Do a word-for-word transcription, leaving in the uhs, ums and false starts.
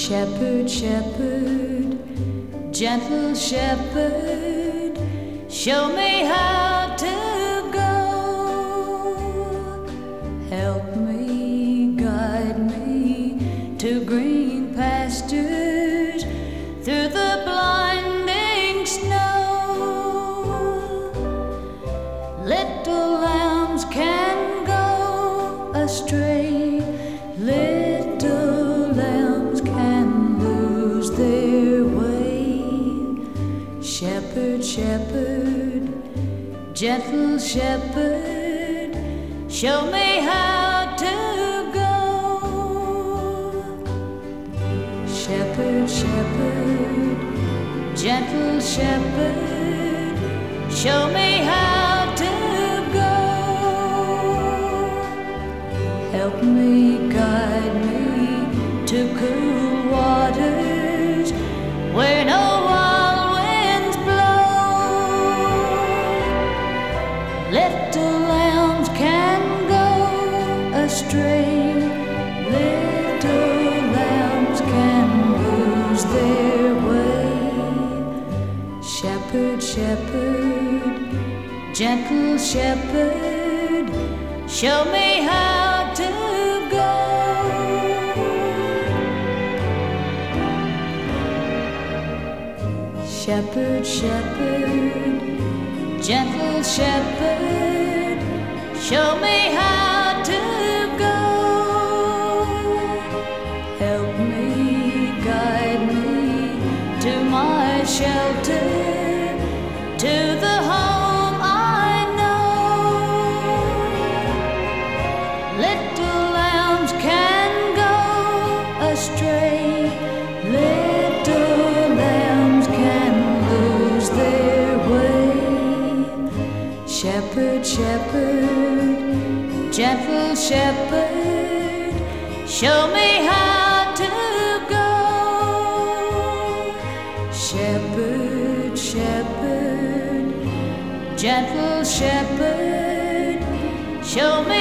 Shepherd, shepherd, gentle shepherd, show me how to go. Help me, guide me to green pastures through the blinding snow. Little lambs can go astray, little lambs can lose their way. Shepherd, shepherd, gentle shepherd, show me how to go. Shepherd, shepherd, gentle shepherd, show me how to go. Help me, guide me to cool waters where no wild winds blow. Little lambs can go astray, little lambs can lose their way. Shepherd, shepherd, gentle shepherd, show me how to go. Shepherd, shepherd, gentle shepherd, show me how to go. Help me, guide me to my shelter, to the home I know. Little lambs can go astray, little lambs can lose their way. Shepherd, shepherd, gentle shepherd, show me how to go. Shepherd, shepherd, gentle shepherd, show me